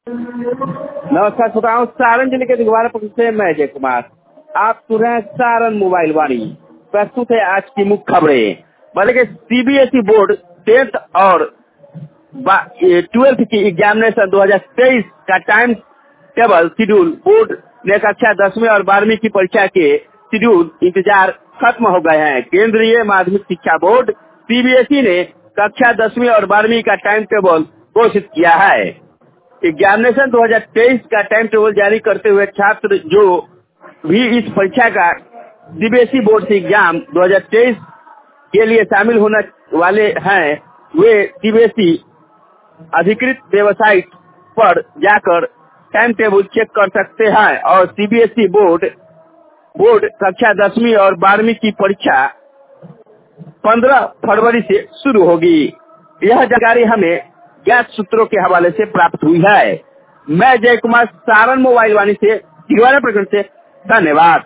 नमस्कार श्रोताओं, सारण जिले के दिगवारा प्रखंड से मैं जय कुमार। आप सुन रहे हैं सारण मोबाइल वाणी। प्रस्तुत है आज की मुख्य खबरें। बल्कि सीबीएसई बोर्ड 10th और 12th की एग्जामिनेशन 2023 का टाइम टेबल शेड्यूल बोर्ड ने कक्षा 10वीं और 12वीं की परीक्षा के शेड्यूल इंतजार खत्म हो गए हैं। केंद्रीय माध्यमिक शिक्षा बोर्ड सीबीएसई ने कक्षा 10वीं और 12वीं का टाइम टेबल घोषित किया है। एग्जामिनेशन 2023 का टाइम टेबल जारी करते हुए छात्र जो भी इस परीक्षा का सीबीएसई बोर्ड से एग्जाम 2023 के लिए शामिल होने वाले हैं, वे सीबीएसई अधिकृत वेबसाइट पर जाकर टाइम टेबल चेक कर सकते हैं और सीबीएसई बोर्ड कक्षा 10वीं और 12वीं की परीक्षा 15 फरवरी से शुरू होगी। यह जानकारी हमें ज्ञात सूत्रों के हवाले से प्राप्त हुई है। मैं जय कुमार, सारण मोबाइल वाणी से दिगवारा प्रखंड से। धन्यवाद।